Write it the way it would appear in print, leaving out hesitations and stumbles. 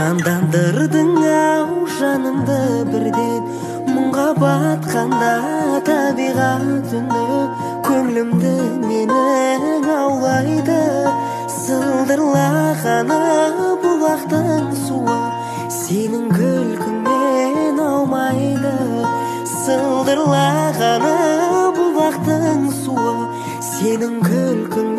жандандырдың ау жанымды бірден, мұңға батқанда табиғат үні көңілімді менің аулайды. Сылдырлағаны бұлақтың суы сенің күлкіңмен аумайды. Сылдырлағаны бұлақтың суы сенің күлкің